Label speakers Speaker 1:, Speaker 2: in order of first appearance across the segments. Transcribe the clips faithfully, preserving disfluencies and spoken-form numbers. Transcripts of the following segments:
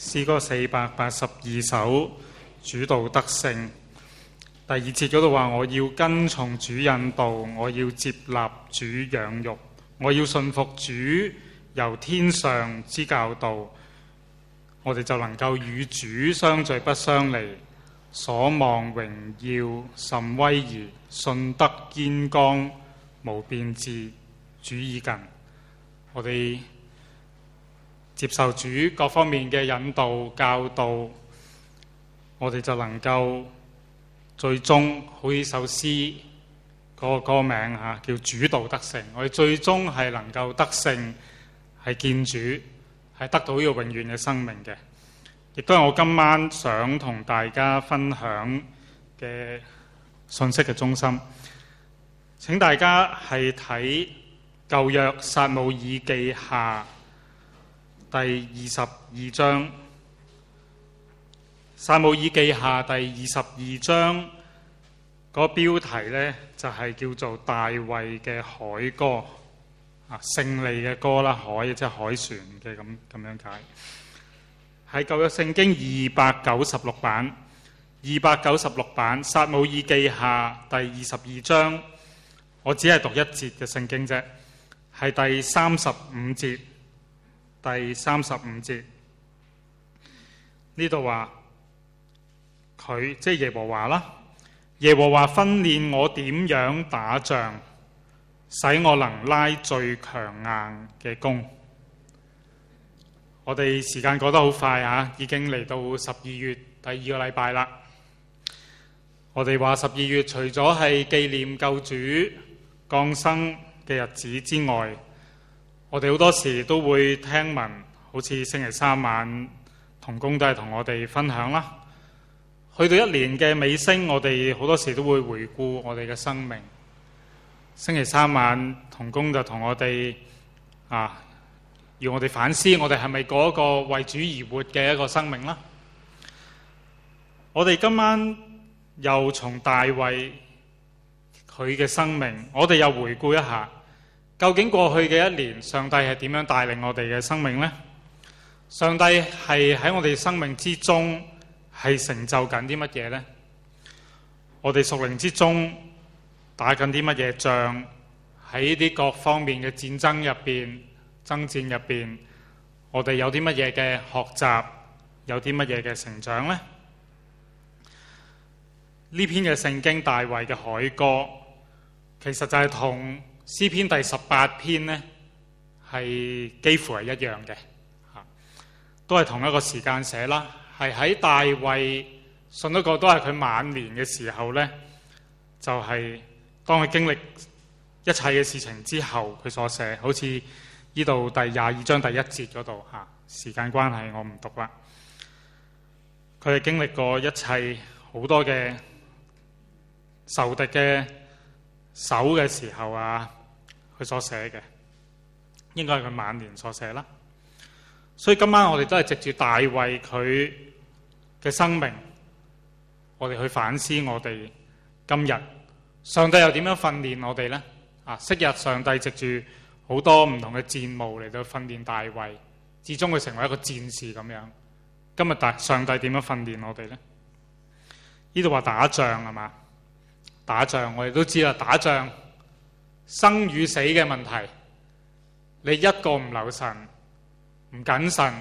Speaker 1: 詩歌四百八十二首，主道得勝。第二節嗰度話：我要跟從主引導，我要接納主養育，我要信服主由天上之教導，我哋就能夠與主相聚不相離，所望榮耀甚威儀，信德堅剛無變質，主已近。我哋接受主各方面嘅引導教導，我哋就能夠最終好似首詩嗰個歌名嚇叫主道得勝。我哋最終係能夠得勝，係見主，係得到呢個永遠嘅生命嘅。亦都係我今晚想同大家分享嘅信息嘅中心。請大家係睇舊約撒母耳記下第二十二章。撒母耳記下第二十二章嗰個標題呢，就係、是、叫做大衛嘅凱歌啊，勝利嘅歌啦，凱即係凱旋嘅咁咁樣解。喺舊約聖經二百九十六版，二百九十六版撒母耳記下第二十二章，我只係讀一節嘅聖經啫，係第三十五節。第三十五節呢度話佢即係耶和華啦，耶和華訓練我點樣打仗，使我能拉最強硬嘅弓。我哋時間過得好快啊，已經嚟到十二月第二個禮拜啦。我哋話十二月除咗係紀念救主降生嘅日子之外，我哋好多時都會聽聞，好似星期三晚同工都係同我哋分享啦。去到一年嘅尾聲，我哋好多時都會回顧我哋嘅生命。星期三晚同工就同我哋啊，要我哋反思，我哋係咪過一個為主而活嘅一個生命啦？我哋今晚又從大衛佢嘅生命，我哋又回顧一下，究竟過去嘅一年，上帝係點樣帶領我哋嘅生命呢？上帝係喺我哋生命之中係成就緊啲乜嘢呢？我哋屬靈之中打緊啲乜嘢仗？喺呢啲各方面嘅戰爭入邊、爭戰入邊，我哋有啲乜嘢嘅學習？有啲乜嘢嘅成長呢？呢篇嘅聖經大衛嘅凱歌，其實就係同詩篇第十八篇呢係幾乎係一樣嘅，都係同一個時間寫啦。係喺大衛信一個都係佢晚年嘅時候呢，就係、是、當佢經歷一切嘅事情之後，佢所寫。好似呢度第廿二章第一節嗰度嚇，時間關係我唔讀啦。佢係經歷過一切好多嘅仇敵嘅手嘅時候啊，佢所寫嘅應該係佢晚年所寫啦。所以今晚我哋都係藉住大衛佢嘅生命，我哋去反思我哋今日上帝又點樣訓練我哋呢？啊，昔日上帝藉住好多唔同嘅戰務嚟到訓練大衛，至終佢成為一個戰士咁樣。今日大上帝點樣訓練我哋呢？呢度話打仗係嘛？打仗我哋都知啦，打仗生與死嘅問題，你一個唔留神、唔謹慎，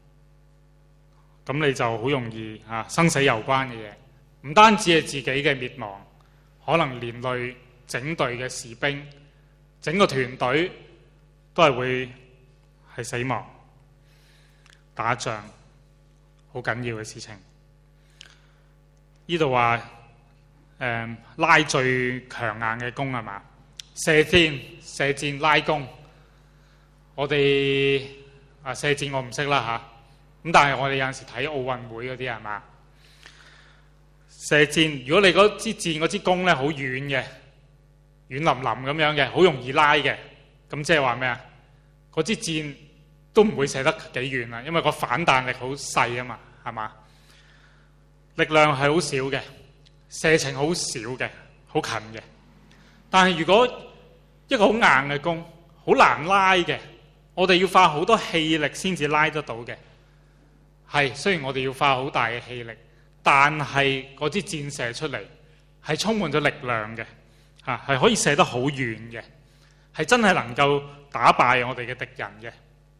Speaker 1: 咁你就好容易啊生死攸關嘅嘢。唔單止係自己嘅滅亡，可能連累整隊嘅士兵，整個團隊都係會係死亡。打仗好緊要嘅事情。呢度話誒拉最強硬嘅弓係嘛？射箭、射箭拉弓。我哋啊射箭我唔識啦吓，咁但係我哋有陣時睇奧運會嗰啲係嘛？射箭，如果你嗰支箭嗰支弓咧好遠嘅，軟腍腍咁樣嘅，好容易拉嘅，咁即係話咩啊？嗰支箭都唔會射得幾遠啦，因為個反彈力好細啊嘛，係嘛？力量係好少嘅，射程好少嘅，好近嘅。但係如果一個好硬嘅弓，好難拉嘅，我哋要花好多氣力先至拉得到嘅。 係雖然我哋要花好大嘅氣力，但係嗰支箭射出嚟係充滿咗力量嘅，嚇係可以射得好遠嘅，係真係能夠打敗我哋嘅敵人嘅。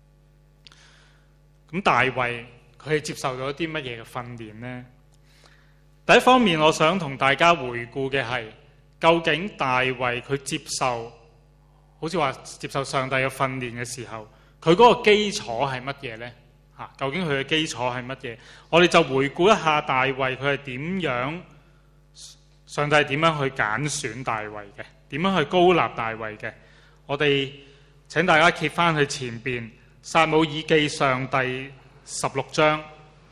Speaker 1: 咁大衛佢係接受咗啲乜嘢嘅訓練呢？第一方面，我想同大家回顧嘅係，究竟大衛佢接受，好似話接受上帝嘅訓練嘅時候，佢嗰個基礎係乜嘢呢？嚇，究竟佢嘅基礎係乜嘢？我哋就回顧一下大衛佢係點樣，上帝係點樣去揀選大衛嘅，點樣去膏立大衛嘅。我哋請大家揭翻去前邊撒母耳記上第十六章。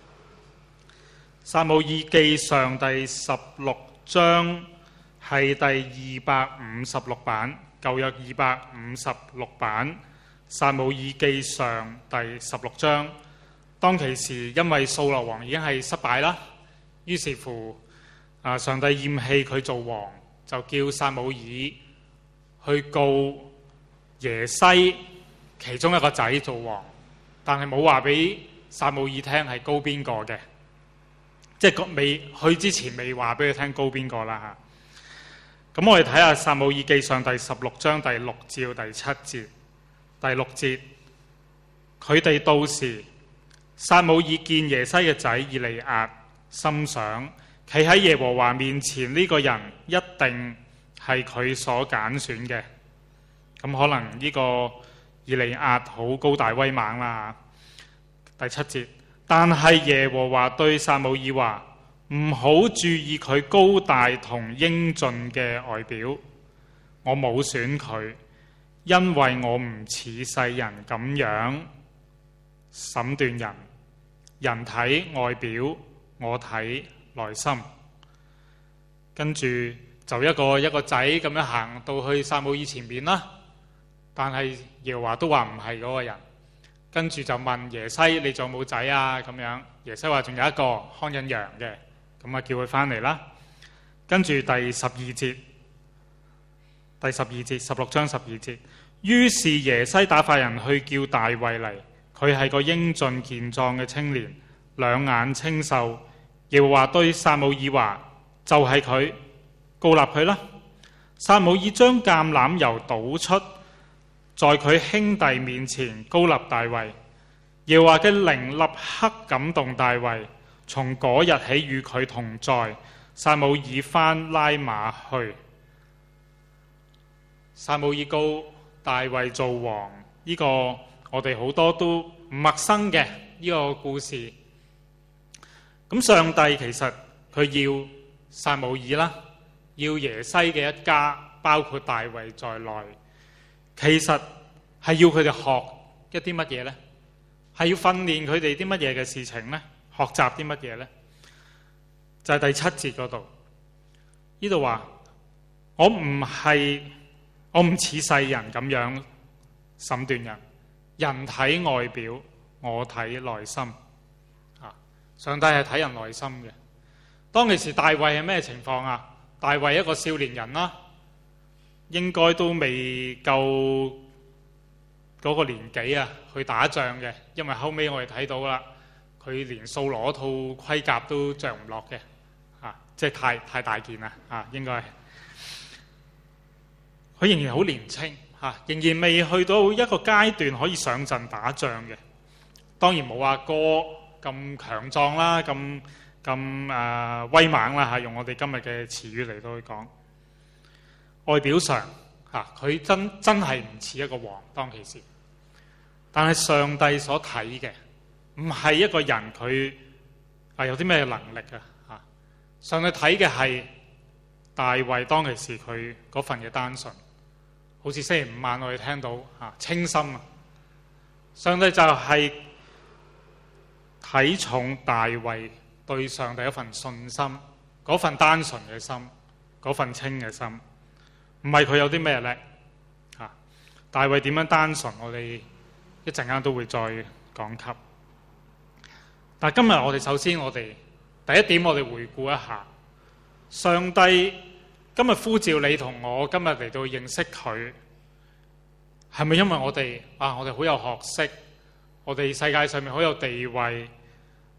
Speaker 1: 撒母耳記上第十六章係第二百五十六版，舊約二百五十六版。撒母耳記上第十六章，當其時因為掃羅王已經係失敗啦，於是乎啊，上帝厭棄佢做王，就叫撒母耳去告耶西其中一個仔做王，但係冇話俾撒母耳聽係高邊個嘅。即係未去之前未話俾佢聽高邊個啦嚇。咁我哋睇下撒母耳記上第十六章第六至第七節。第六節，佢哋到時，撒母耳見耶西嘅仔以利押，心想企喺耶和華面前呢個人一定係佢所揀選嘅。咁可能呢個以利押好高大威猛啦。第七節。但係耶和華對撒母耳話：唔好注意佢高大同英俊嘅外表，我冇選佢，因為我唔似世人咁樣審斷人。人睇外表，我睇內心。跟住就一個一個仔咁樣行到去撒母耳前面啦。但係耶和華都話唔係嗰個人。跟住就問耶西：你仲有冇仔啊？咁樣耶西話仲有一個看緊羊嘅，咁啊叫佢翻嚟啦。跟住第十二節，第十二節十六章十二節，於是耶西打發人去叫大衛嚟，佢係個英俊健壯嘅青年，兩眼清秀。耶和華對撒母耳話：就係佢，膏立佢啦。撒母耳將橄欖油倒出，在佢兄弟面前膏立大衛。耶和華嘅靈立刻感動大衛，從嗰日起與佢同在。撒母耳返拉馬去。撒母耳膏大衛做王，呢、這個我哋好多都唔陌生嘅呢、這個故事。咁上帝其實佢要撒母耳啦，要耶西嘅一家，包括大衛在內。其實係要佢哋學一啲乜嘢呢？係要訓練佢哋啲乜嘢嘅事情呢？學習啲乜嘢呢？就係、是、第七節嗰度，呢度話：我唔係，我唔似世人咁樣審斷人。人睇外表，我睇內心。啊，上帝係睇人內心嘅。當其時大衛係咩情況啊？大衛一個少年人啦。應該都未夠嗰個年紀啊，去打仗嘅。因為後尾我哋睇到啦，佢連掃羅套盔甲都着唔落嘅，啊，即係太太大件啦，啊，應該係。佢仍然好年輕，啊，仍然未去到一個階段可以上陣打仗嘅。當然冇阿哥咁強壯啦，咁咁誒威猛啦，嚇，用我哋今日嘅詞語嚟到去講。外表上嚇佢真真係唔似一個王當其時，但係上帝所睇嘅唔係一個人佢係有啲咩能力啊嚇，上帝睇嘅係大衛當其時佢嗰份嘅單純，好似星期五晚我哋聽到嚇清心啊，上帝就係睇重大衛對上帝一份信心，嗰份單純嘅心，嗰份清嘅心。唔係佢有啲咩叻嚇，大衛點樣單純，我哋一陣間都會再講及。但係今日我哋首先我哋第一點，我哋回顧一下上帝今日呼召你同我今日嚟到認識佢，係咪因為我哋啊？我哋好有學識，我哋世界上面好有地位，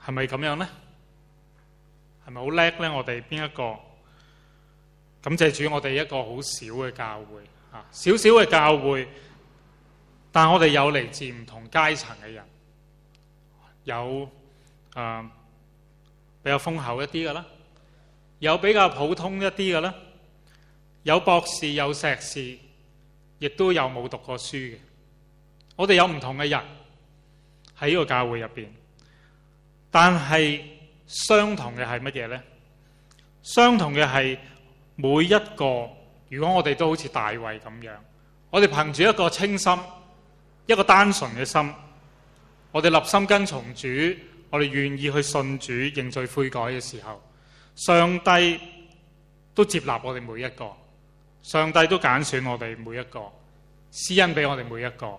Speaker 1: 係咪咁樣呢？係咪好叻呢？我哋邊一個？感謝主，我哋一個好小嘅教會啊，小小嘅教會，但我哋有嚟自唔同階層嘅人，有誒、呃、比較豐厚一啲嘅啦，有比較普通一啲嘅啦，有博士有碩士，亦都有冇讀過書嘅。我哋有唔同嘅人喺呢個教會入邊，但係相同嘅係乜嘢呢？相同嘅係每一個，如果我哋都好似大衛咁樣，我哋憑住一個清心、一個單純嘅心，我哋立心跟從主，我哋願意去信主、認罪悔改嘅時候，上帝都接納我哋每一個，上帝都揀選我哋每一個，施恩俾我哋每一個，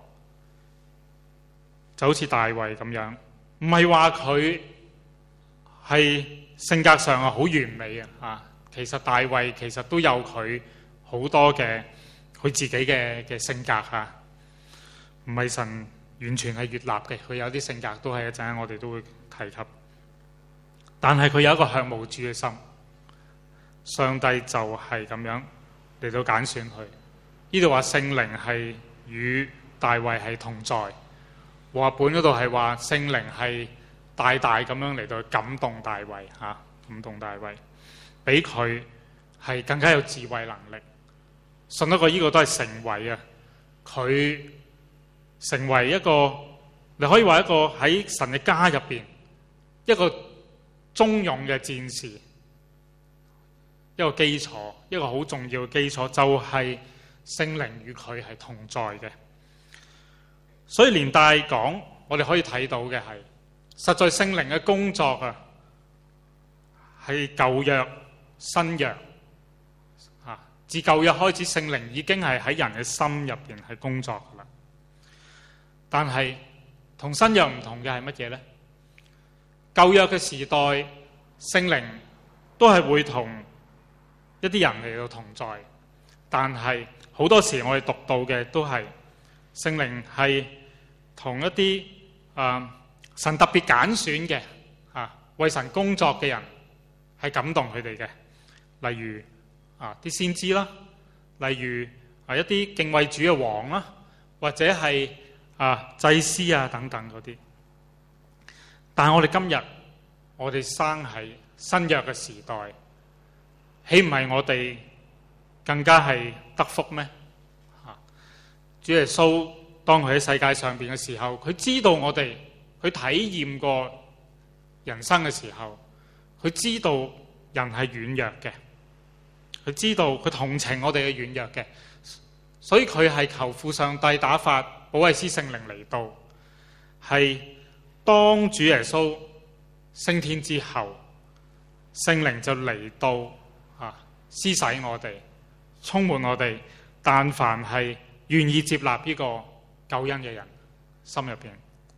Speaker 1: 就好似大衛咁樣，唔係話佢係性格上係好完美啊！其實大衛其實都有佢好多嘅佢自己嘅嘅性格嚇，唔係神完全係悅納嘅，佢有啲性格都係一陣我哋都會提及。但係佢有一個向無主嘅心，上帝就係咁樣嚟到揀選佢。呢度話聖靈係與大衛係同在，和合本嗰度係話聖靈係大大咁樣嚟到感動大衛嚇，感動大衛。俾佢係更加有智慧能力，信得過呢個都係成為啊！佢成為一個，你可以話一個喺神嘅家入邊一個忠勇嘅戰士，一個基礎，一個好重要嘅基礎，就係聖靈與佢係同在嘅。所以連帶講，我哋可以睇到嘅係，實在聖靈嘅工作啊，係舊約。新約啊，自舊約開始，聖靈已經係喺人嘅心入邊係工作噶啦。但係同新約唔同嘅係乜嘢呢？舊約嘅時代，聖靈都係會同一啲人嚟到同在，但係好多時我哋讀到嘅都係聖靈係同一啲啊、呃、神特別揀選嘅啊為神工作嘅人係感動佢哋嘅。例如啊啲先知啦，例如啊一啲敬畏主嘅王啦，或者係啊祭司啊等等嗰啲。但係我哋今日我哋生喺新約嘅時代，豈唔係我哋更加係得福咩？啊，主耶穌當佢喺世界上邊嘅時候，佢知道我哋，佢體驗過人生嘅時候，佢知道人係軟弱嘅。佢知道佢同情我哋嘅軟弱嘅，所以佢係求父上帝打發保惠師聖靈嚟到，係當主耶穌升天之後，聖靈就嚟到啊，施洗我哋，充滿我哋。但凡係願意接納呢個救恩嘅人，心入邊，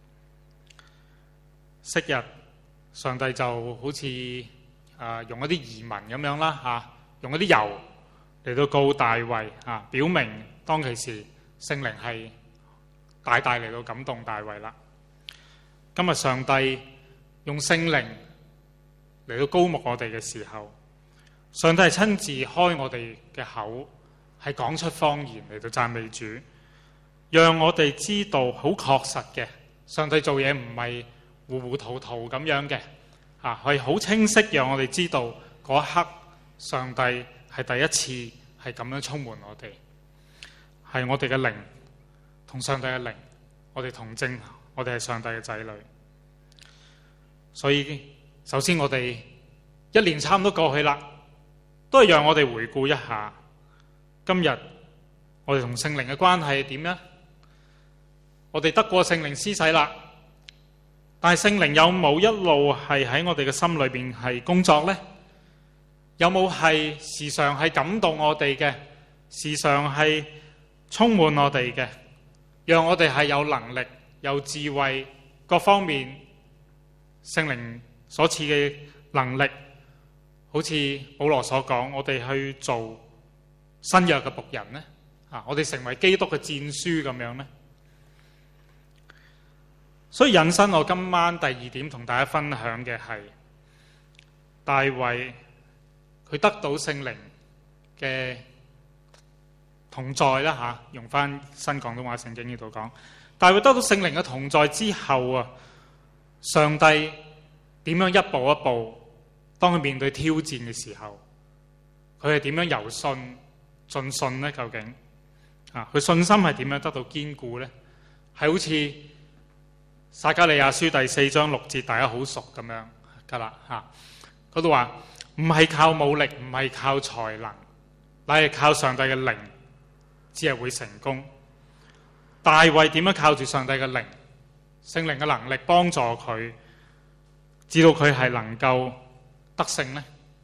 Speaker 1: 昔日上帝就好似啊用一啲移民咁樣啦嚇。啊用一啲油嚟到告大衛啊，表明當其時聖靈係大大嚟到感動大衛啦。今日上帝用聖靈嚟到膏抹我哋嘅時候，上帝係親自開我哋嘅口，係講出方言嚟到讚美主，讓我哋知道好確實嘅，上帝做嘢唔係糊糊塗塗咁樣嘅啊，係好清晰，讓我哋知道嗰一刻。上帝係第一次係咁樣充滿我哋，係我哋嘅靈同上帝嘅靈，我哋同證，我哋係上帝嘅仔女。所以首先我哋一年差唔多過去啦，都係讓我哋回顧一下今日我哋同聖靈嘅關係係點呢？我哋得過聖靈施洗啦，但係聖靈有冇一路係喺我哋嘅心裏邊係工作呢？有冇係時常係感動我哋嘅，時常係充滿我哋嘅，讓我哋係有能力、有智慧各方面聖靈所賜嘅能力，好似保羅所講，我哋去做新約嘅僕人呢？啊，我哋成為基督嘅戰書咁樣呢？ 所以引申我今晚第二點同大家分享嘅係大衛佢得到聖靈嘅同在啦嚇，用翻新廣東話聖經呢度講，大衛得到聖靈嘅同在之後啊，上帝點樣一步一步，當佢面對挑戰嘅時候，佢係點樣由信進信呢？究竟啊，佢信心係點樣得到堅固呢？係好似撒迦利亞書第四章六節，大家好熟咁樣噶啦嚇。嗰度話唔係靠武力，唔係靠才能，乃係靠上帝嘅靈，只係會成功。大衛點樣靠住上帝嘅靈、聖靈嘅能力幫助佢，知道佢係能夠得勝呢？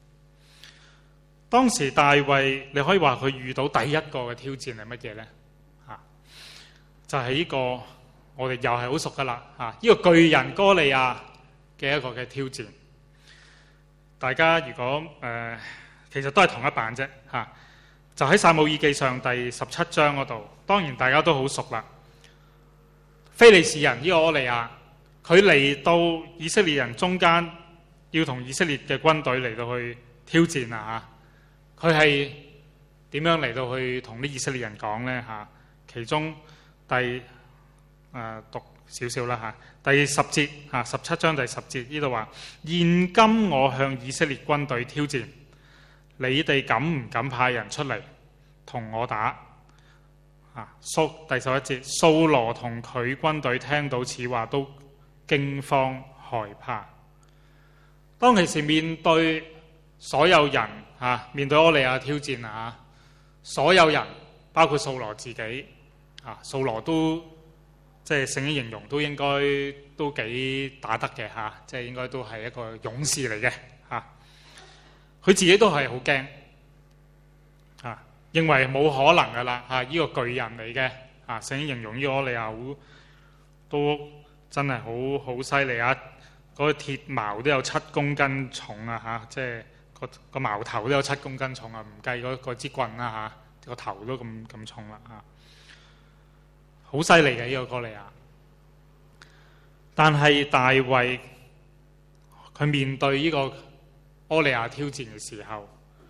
Speaker 1: 當時大衛，你可以話佢遇到第一個嘅挑戰係乜嘢呢？啊，就係呢個我哋又係好熟噶啦，啊，呢個巨人哥利亞嘅一個嘅挑戰。大家如果誒、呃，其實都係同一版啫嚇，就喺撒母耳記上第十七章嗰度，當然大家都好熟啦。非利士人呢個柯利亞，佢嚟到以色列人中間，要同以色列嘅軍隊嚟到去挑戰啊嚇。佢係點樣嚟到去同啲以色列人講呢嚇？其中第誒、呃、讀少少啦嚇。第十節啊，十七章第十節呢度話：現今我向以色列軍隊挑戰，你哋敢唔敢派人出嚟同我打？啊，蘇第十一節，掃羅同佢軍隊聽到此話都驚慌害怕。當其時面對所有人啊，面對柯利亞挑戰啊，所有人包括掃羅自己啊，掃羅都。即係聖經形容都應該都幾打得嘅嚇，即係應該都係一個勇士嚟嘅嚇。佢自己都係好驚嚇，認為冇可能噶啦嚇，呢個巨人嚟嘅嚇。聖經形容呢個柯利亞好都真係好好犀利啊！嗰個鐵矛都有七公斤重啊嚇，即係個個矛頭都有七公斤重啊，唔計嗰嗰支棍啦嚇，個頭都咁咁重啦嚇。好犀利嘅呢個哥利亞，但係大衛佢面對呢個柯利亞挑戰嘅時候，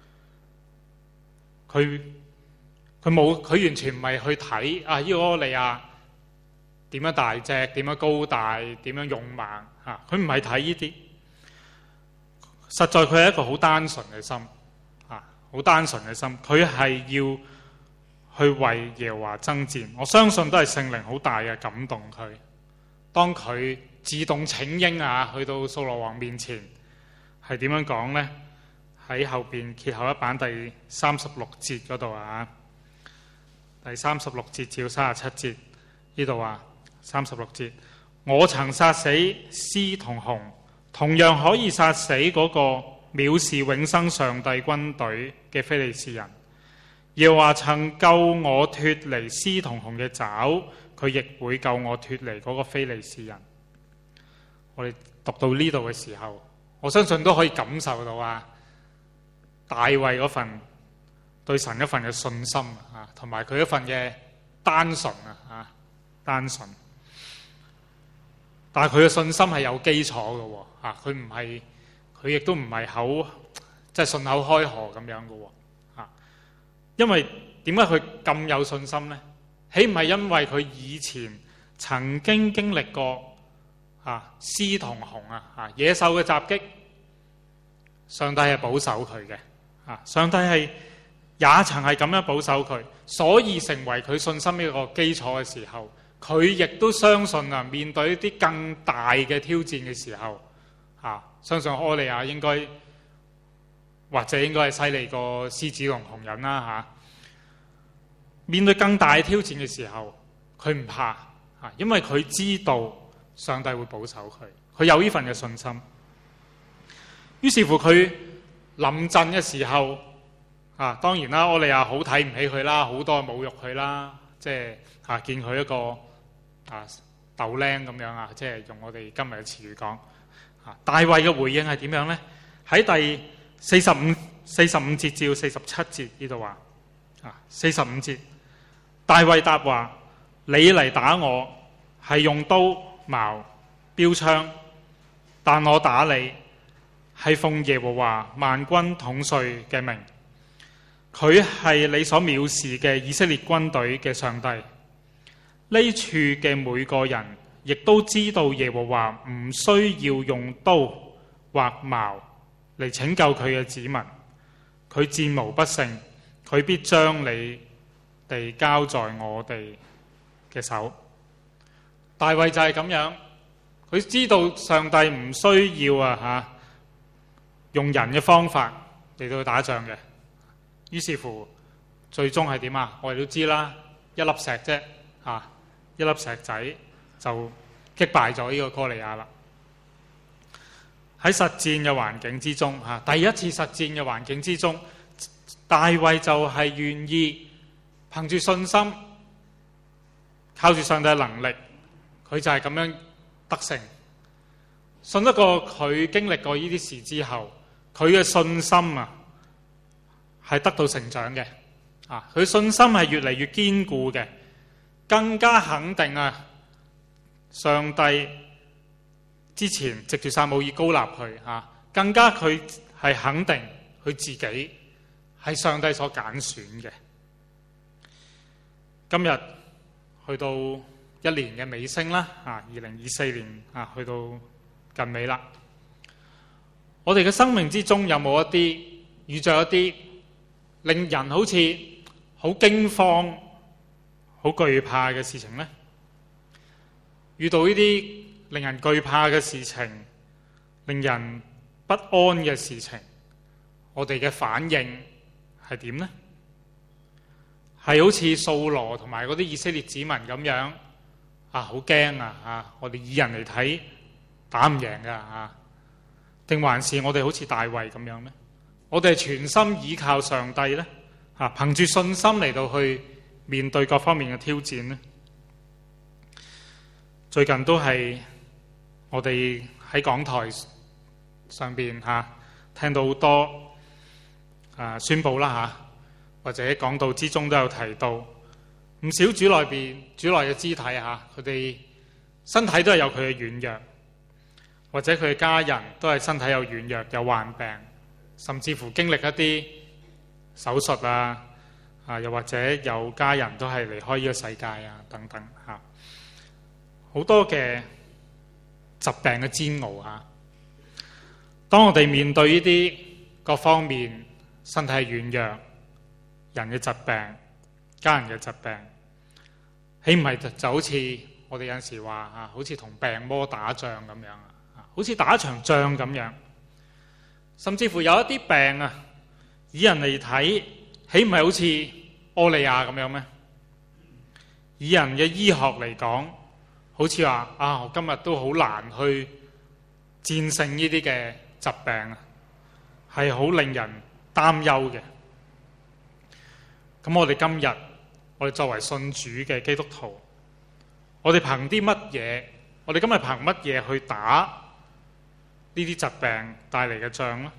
Speaker 1: 佢佢冇佢完全唔係去睇啊呢個柯利亞點樣大隻、點樣高大、點樣勇猛嚇，佢唔係睇呢啲，實在佢係一個好單純嘅心啊，好單純嘅心，佢係要去為耶和華爭戰，我相信都係聖靈好大嘅感動佢。當佢自動請纓啊，去到掃羅王面前，係點樣講呢？喺後邊揭後一版第三十六節嗰度啊，第三十六節至到三十七節呢度話，三十六節，我曾殺死獅同熊，同樣可以殺死嗰個藐視永生上帝軍隊嘅非利士人。耶和華曾救我脫離獅同熊嘅爪，佢亦會救我脫離嗰個非利士人。我哋讀到呢度嘅時候，我相信都可以感受到啊，大衛嗰份對神一份嘅信心啊，同埋佢一份嘅單純啊，單純。但係佢嘅信心係有基礎嘅，啊，佢唔係，佢亦都唔係口即係順口開河咁樣嘅。因為點解佢咁有信心呢？豈唔係因為佢以前曾經經歷過啊獅同熊啊啊野獸嘅襲擊，上帝係保守佢嘅啊，上帝係也曾係咁樣保守佢，所以成為佢信心呢個基礎嘅時候，佢亦都相信啊，面對一啲更大嘅挑戰嘅時候啊，相信柯利亞應該。或者應該係犀利過獅子同熊人啦嚇。面對更大挑戰嘅時候，佢唔怕嚇，因為佢知道上帝會保守佢，佢有呢份嘅信心。於是乎佢臨陣嘅時候啊，當然啦，柯利亞好睇唔起佢啦，好多侮辱佢啦，即係啊見佢一個啊豆僆咁樣啊，即係用我哋今日嘅詞語講啊。大衛嘅回應係點樣呢？喺第四十五四十五節至到四十七節呢度話啊，四十五節，大衛答話：你嚟打我係用刀矛標槍，但我打你係奉耶和華萬軍統帥嘅名，佢係你所藐視嘅以色列軍隊嘅上帝。呢處嘅每個人亦都知道耶和華唔需要用刀或矛嚟拯救佢嘅子民，佢戰無不勝，佢必將你哋交在我哋嘅手。大衛就係咁樣，佢知道上帝唔需要啊吓用人嘅方法嚟到去打仗嘅，於是乎最終係點啊？我哋都知啦，一粒石啫啊，一粒石仔就擊敗咗呢個歌利亞啦。喺實戰嘅環境之中吓，第一次實戰嘅環境之中，大衛就係願意憑住信心，靠住上帝嘅能力，佢就係咁樣得勝。信得過佢經歷過呢啲事之後，佢嘅信心啊係得到成長嘅啊，佢信心係越嚟越堅固嘅，更加肯定啊上帝之前藉住撒母耳膏立佢啊，更加佢係肯定佢自己係上帝所揀選嘅。今日去到一年嘅尾聲啦，啊，二零二四年啊，去到近尾啦。我哋嘅生命之中有冇一啲遇着一啲令人好似好驚慌、好懼怕嘅事情呢？遇到呢啲令人懼怕嘅事情、令人不安嘅事情，我哋嘅反應係點呢？係好似掃羅同埋嗰啲以色列子民咁樣啊，好驚啊！啊，我哋以人嚟睇打唔贏噶啊，定還是我哋好似大衛咁樣呢？我哋全心倚靠上帝呢？啊，憑住信心嚟到去面對各方面嘅挑戰呢？最近都係我哋喺講台上邊吓、啊、聽到好多啊宣布啦吓、啊，或者講道之中都有提到，唔少主內邊主內嘅肢體吓，佢哋身體都係有佢嘅軟弱，或者佢嘅家人都係身體有軟弱、有患病，甚至乎經歷一啲手術啊，啊又或者有家人都係離開呢個世界啊等等吓。好多嘅疾病嘅煎熬啊！當我哋面對呢啲各方面身體軟弱、人嘅疾病、家人嘅疾病，豈唔係就好似我哋有陣時話啊，好似同病魔打仗咁樣啊，好似打一場仗咁樣。甚至乎有一啲病啊，以人嚟睇，豈唔係好似柯利亞咁樣咩？以人嘅醫學嚟講，好似話啊，我今日都好難去戰勝呢啲嘅疾病啊，係好令人擔憂嘅。咁我哋今日，我哋作為信主嘅基督徒，我哋憑啲乜嘢？我哋今日憑乜嘢去打呢啲疾病帶嚟嘅仗呢？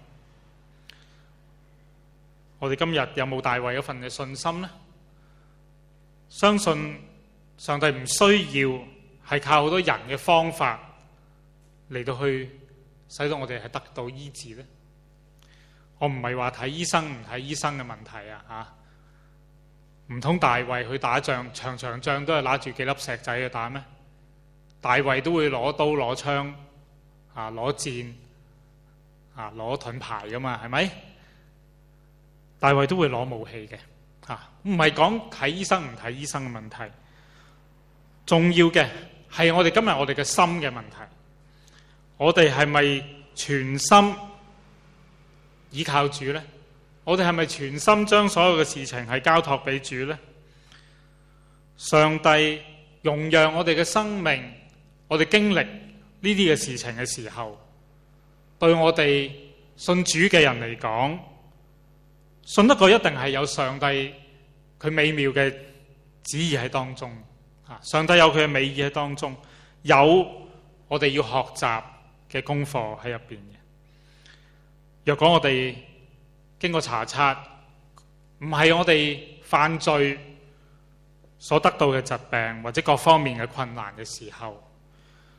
Speaker 1: 我哋今日有冇大衛嗰份嘅信心呢？相信上帝唔需要係靠好多人嘅方法嚟到去使到我哋係得到醫治呢？我唔係話睇醫生唔睇醫生嘅問題啊吓，唔通大衛去打仗，場場仗都係拿住幾粒石仔去打咩？大衛都會攞刀攞槍啊，攞箭啊，攞盾牌噶嘛，係咪？大衛都會攞武器嘅啊，唔係講睇醫生唔睇醫生嘅問題，重要嘅係我哋今日我哋嘅心嘅問題。我哋係咪全心倚靠主呢？我哋係咪全心將所有嘅事情係交託俾主呢？上帝容讓我哋嘅生命，我哋經歷呢啲嘅事情嘅時候，對我哋信主嘅人嚟講，信得過一定係有上帝佢美妙嘅旨意喺當中。上帝有佢嘅美意喺當中，有我哋要學習嘅功課喺入邊嘅。若果我哋經過查察，唔係我哋犯罪所得到嘅疾病或者各方面嘅困難嘅時候，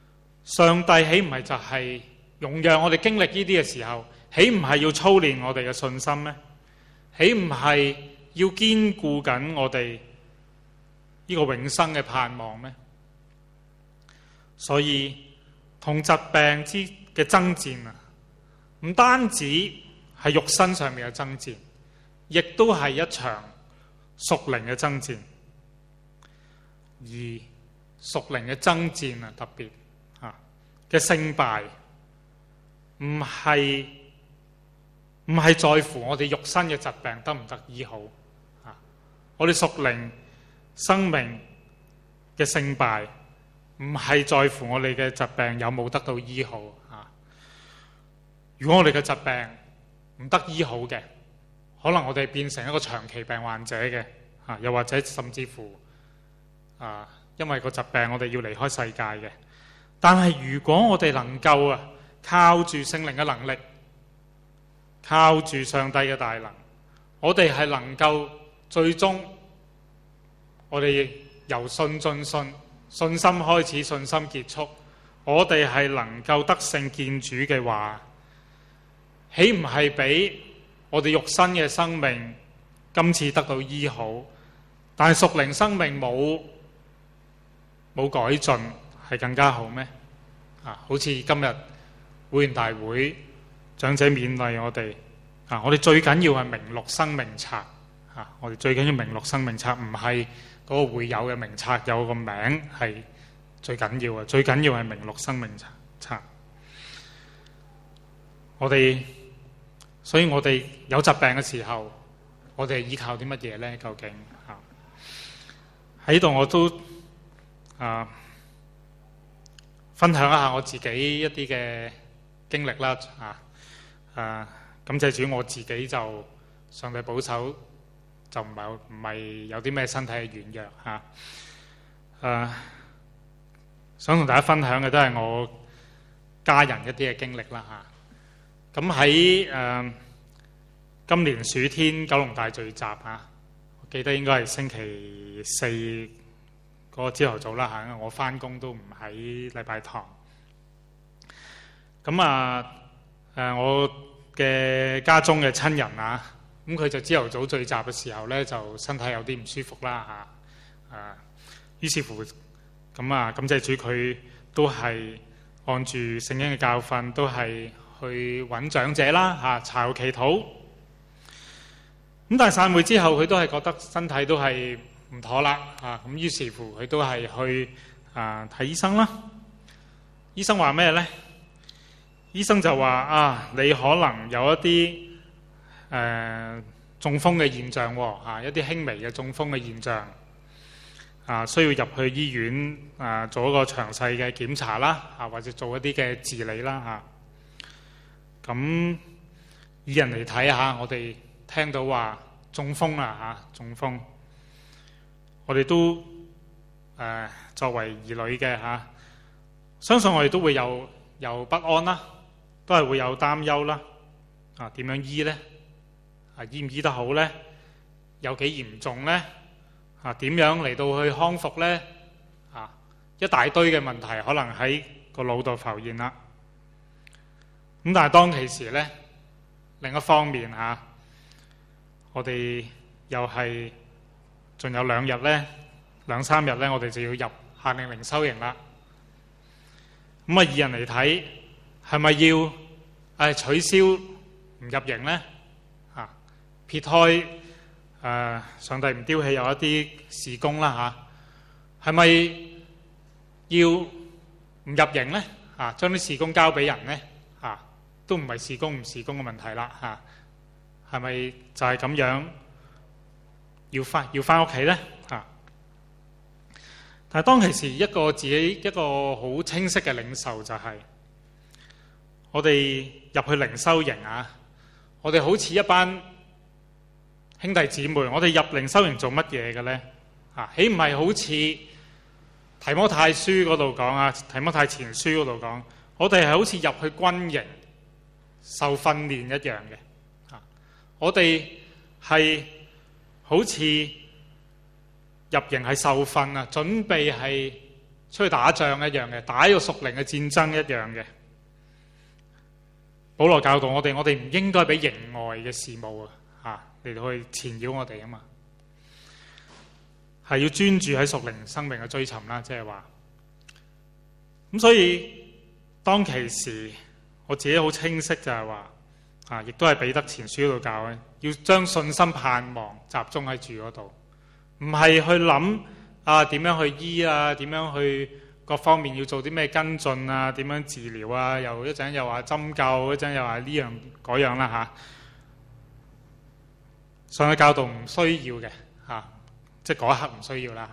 Speaker 1: 上帝豈唔係就係容讓我哋經歷呢啲嘅時候，豈唔係要操練我哋嘅信心咩？豈唔係要堅固緊我哋呢個永生嘅盼望咩？所以同疾病之嘅爭戰啊，唔單止係肉身上面嘅爭戰，亦都係一場屬靈嘅爭戰。而屬靈嘅爭戰啊，特別啊嘅勝敗，唔係唔係在乎我哋肉身嘅疾病得唔得醫好啊？我哋屬靈生命嘅勝敗，唔係在乎我哋嘅疾病有冇得到醫好啊？如果我哋嘅疾病唔得醫好嘅，可能我哋變成一個長期病患者嘅啊，又或者甚至乎啊，因為個疾病我哋要離開世界嘅。但係如果我哋能夠啊，靠住聖靈嘅能力，靠住上帝嘅大能，我哋係能夠最終我哋由信進信，信心開始，信心結束，我哋係能夠得勝見主嘅話，豈唔係比我哋肉身嘅生命今次得到醫好，但係屬靈生命冇冇改進係更加好咩？啊，好似今日會員大會長者勉勵我哋啊，我哋最緊要係名錄生命冊啊，我哋最緊要名錄生命冊，唔係嗰個會友嘅名冊有個名係最緊要嘅，最緊要係名錄生命冊。我哋，所以我哋有疾病嘅時候，我哋係依靠啲乜嘢呢？究竟啊喺度我都啊分享一下我自己一啲嘅經歷啦啊啊！感謝主，我自己就上帝保守，就唔係唔係有啲咩身體嘅軟弱嚇。誒、啊，想同大家分享嘅都係我家人一啲嘅經歷啦嚇。咁喺誒今年暑天九龍大聚集嚇，我記得應該係星期四嗰個朝頭早啦嚇，因為我翻工都唔喺禮拜堂。咁啊誒我嘅家中嘅親人啊，咁佢就朝頭早聚集嘅時候呢，就身體有啲唔舒服啦嚇，啊，於是乎咁啊，感謝主佢都係按住聖經嘅教訓，都係去揾長者啦嚇，查祈禱。咁但係散會之後，佢都係覺得身體都係唔妥啦嚇，咁於是乎佢都係去啊睇醫生啦。醫生話咩呢？醫生就話啊，你可能有一啲誒、呃、中風嘅現象喎，啊，一啲輕微嘅中風嘅現象，啊，需要入去醫院啊做一個詳細嘅檢查啦，啊，或者做一啲嘅治理啦嚇。咁、啊、以人嚟睇下，我哋聽到話中風啦嚇、啊，中風，我哋都誒、呃、作為兒女嘅嚇、啊，相信我哋都會有有不安啦。都係會有擔憂啦，啊，點樣醫呢？啊，醫唔醫得好呢？有幾嚴重呢？啊，點樣嚟到去康復呢？啊，一大堆嘅問題可能喺個腦度浮現啦。咁但係當其時呢，另一方面嚇、啊，我哋又係仲有兩日呢，兩三日呢，我哋就要入夏令靈修營啦。咁啊，以人嚟睇，係咪要誒取消唔入營呢？啊，撇開誒、呃、上帝唔丟棄有一啲事工啦嚇，係、啊、咪要唔入營呢？啊，將啲事工交俾人呢？啊，都唔係事工唔事工嘅問題啦嚇，係、啊、咪就係咁樣要翻要翻屋企呢？啊，但係當其時一個自己一個好清晰嘅領受就係、是。我哋入去靈修營啊！我哋好似一班兄弟姊妹，我哋入靈修營做乜嘢嘅呢？啊，豈唔係好似提摩太書嗰度講啊？提摩太前書嗰度講，我哋係好似入去軍營受訓練一樣嘅。啊，我哋係好似入營係受訓啊，準備係出去打仗一樣嘅，打一個屬靈嘅戰爭一樣嘅。保羅教導我哋，我哋唔應該俾形外嘅事務啊嚟到去纏繞我哋啊嘛，係要專注喺屬靈生命嘅追尋啦，即係話。咁所以當其時，我自己好清晰就係話啊，亦都係彼得前書嗰度教嘅，要將信心盼望集中喺主嗰度，唔係去諗啊點樣去醫啊，點樣去各方面要做啲咩跟進啊，點樣治療啊，又一陣又話針灸，一陣又話呢樣嗰樣啦嚇。上帝教導唔需要嘅嚇，即係嗰一刻唔需要啦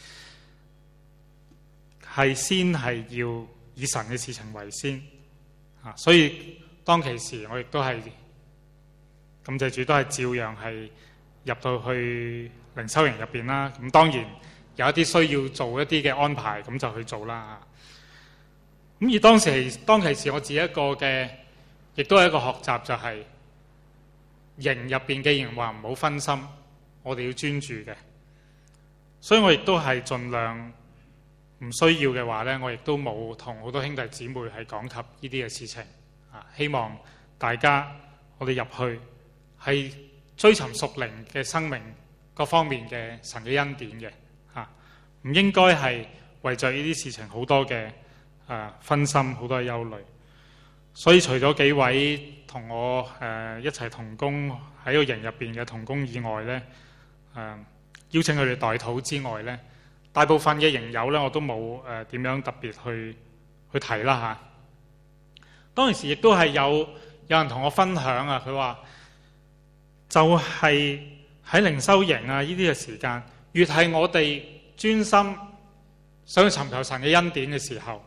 Speaker 1: 嚇，係先係要以神嘅事情為先嚇，所以當其時我亦都係感謝主，都係照樣係入到去靈修營入邊啦。咁當然有一啲需要做一啲嘅安排，咁就去做啦。咁而當時當其時我自己一個嘅，亦都係一個學習，就係營入邊既然話唔好分心，我哋要專注嘅。所以我亦都係盡量唔需要嘅話呢，我亦都冇同好多兄弟姊妹係講及呢啲嘅事情啊。希望大家我哋入去係追尋屬靈嘅生命各方面嘅神嘅恩典嘅。唔應該係為咗呢啲事情好多嘅誒分心，好多嘅憂慮。所以除咗幾位同我誒、呃、一齊同工喺個營入邊嘅同工以外呢，誒、呃、邀請佢哋代禱之外呢，大部分嘅營友呢，我都冇誒點樣特別去去提啦嚇。當時亦都係有有人同我分享啊，佢話就係喺靈修營啊呢啲嘅時間，越係我哋專心想去尋求神嘅恩典嘅時候，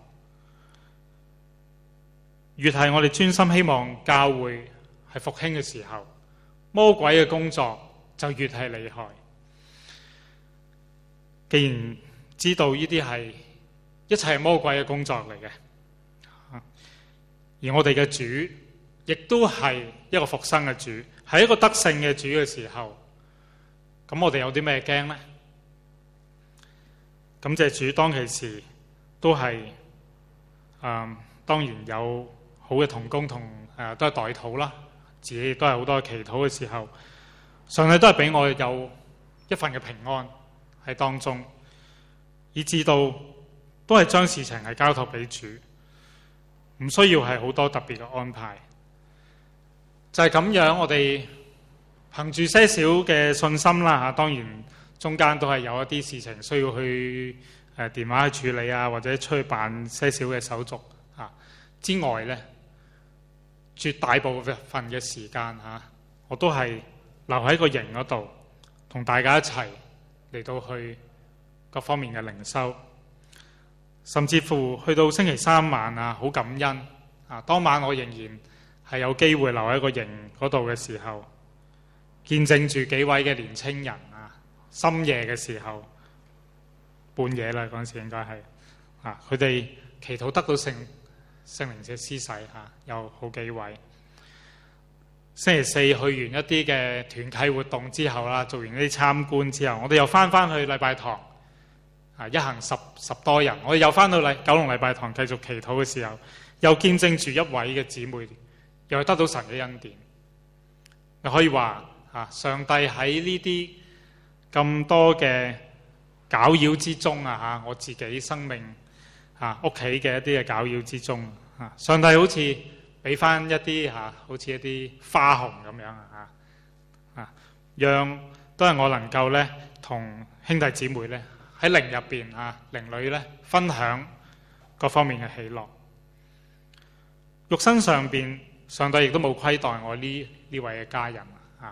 Speaker 1: 越係我哋專心希望教會係復興嘅時候，魔鬼嘅工作就越係厲害。既然知道呢啲係一切係魔鬼嘅工作嚟嘅，而我哋嘅主亦都係一個復生嘅主，係一個得勝嘅主嘅時候，咁我哋有啲咩驚呢？感謝主，當其時都係誒、呃，當然有好嘅同工同誒、呃，都係代禱啦。自己亦都係好多祈禱嘅時候，上帝都係俾我有一份嘅平安喺當中，以至到都係將事情係交託俾主，唔需要係好多特別嘅安排。就係、是、咁樣，我哋憑住些少嘅信心啦嚇，當然。中間都係有一啲事情需要去誒、呃、電話去處理啊，或者出去辦些少嘅手續啊之外呢，絕大部分嘅時間嚇、啊，我都係留喺個營嗰度，同大家一齊嚟到去各方面嘅靈修，甚至乎去到星期三晚啊，好感恩啊！當晚我仍然係有機會留喺個營嗰度嘅時候，見證住幾位嘅年青人。深夜嘅時候，半夜啦嗰陣時應該係啊，佢哋祈禱得到聖聖靈嘅施洗嚇，有好幾位。星期四去完一啲嘅團契活動之後啦，做完一啲參觀之後，我哋又翻翻去禮拜堂啊，一行十十多人，我哋又翻到禮九龍禮拜堂繼續祈禱嘅時候，又見證住一位嘅姊妹，又係得到神嘅恩典。你可以話啊，上帝喺呢啲咁多嘅攪擾之中啊嚇，我自己生命嚇屋企嘅一啲嘅攪擾之中啊，上帝好似俾翻一啲嚇，好似一啲花紅咁樣啊啊，讓都係我能夠咧同兄弟姊妹咧喺靈入邊啊靈裏咧分享各方面嘅喜樂。肉身上邊，上帝亦都冇虧待我呢呢位嘅家人。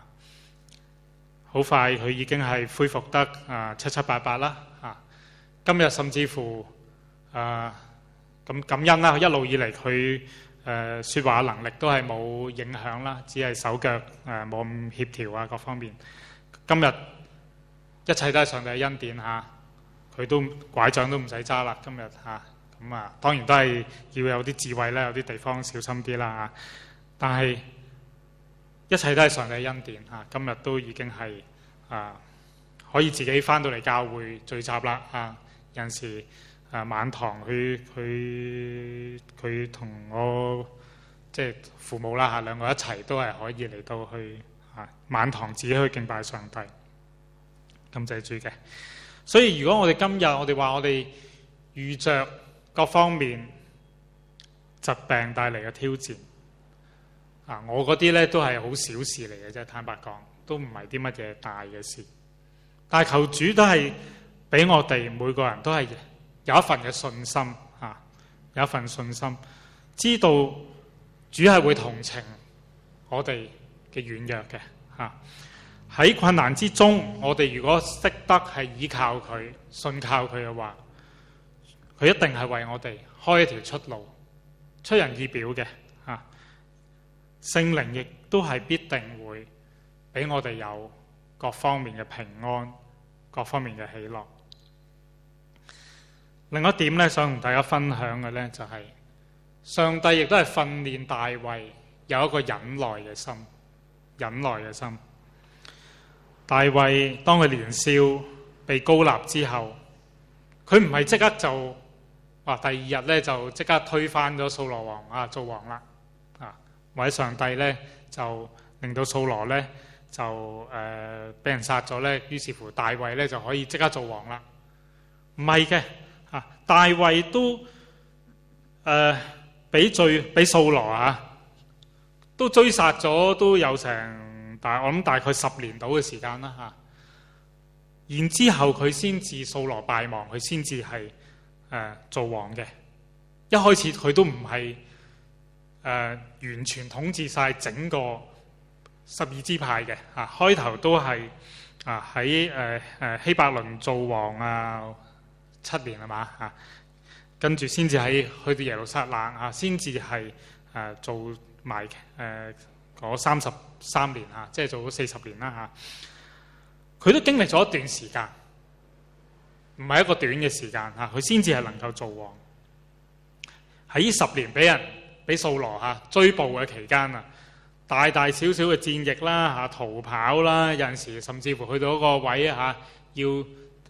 Speaker 1: 好快佢已經係恢復得啊七七八八啦嚇！今日甚至乎啊咁感恩啦，一路以嚟佢誒説話能力都係冇影響啦，只係手腳誒冇咁協調啊各方面。今日一切都係上帝嘅恩典嚇，佢都拐杖都唔使揸啦今日嚇。咁啊當然都係要有啲智慧啦，有啲地方小心啲啦嚇。但係一切都係上帝嘅恩典嚇，今日都已經係啊可以自己翻到嚟教會聚集啦啊！有陣時誒晚堂去佢佢同我即係父母啦嚇兩個一齊都係可以嚟到去嚇晚堂自己去敬拜上帝，感謝主嘅。所以如果我哋今日我哋話我哋遇着各方面疾病帶嚟嘅挑戰啊，我嗰啲咧都係好小事嚟嘅啫，坦白講都唔係啲乜嘢大嘅事。但係求主都係俾我哋每個人都係有一份嘅信心啊，有一份信心，知道主係會同情我哋嘅軟弱嘅嚇。喺困難之中，我哋如果識得係依靠佢、信靠佢嘅話，佢一定係為我哋開一條出路，出人意表嘅嚇。聖靈亦都係必定會俾我哋有各方面嘅平安、各方面嘅喜樂。另一點咧，想同大家分享嘅咧，就係上帝亦都係訓練大衛有一個忍耐嘅心，忍耐嘅心。大衛當佢年少被膏立之後，佢唔係即刻就話第二日咧就即刻推翻咗掃羅王啊做王啦啊，或者上帝咧就令到掃羅咧就誒俾、呃、人殺咗咧，於是乎大衛咧就可以即刻做王啦。唔係嘅啊，大衛都誒俾罪俾掃羅啊，都追殺咗都有成。但係我諗大概十年到嘅時間啦嚇，然之後佢先至掃羅敗亡，佢先至係誒做王嘅。一開始佢都唔係誒完全統治晒整個十二支派嘅嚇，開頭都係啊喺誒誒希伯倫做王啊七年係嘛嚇，跟住先至喺去到耶路撒冷啊，先至係誒做埋誒嗰三十三年啊，即係做咗四十年啦嚇。佢都經歷咗一段時間，唔係一個短嘅時間嚇，佢先至係能夠做王。喺呢十年俾人俾掃羅嚇追捕嘅期間啊，大大小小嘅戰役啦嚇，逃跑啦，有陣時甚至乎去到一個位嚇，要誒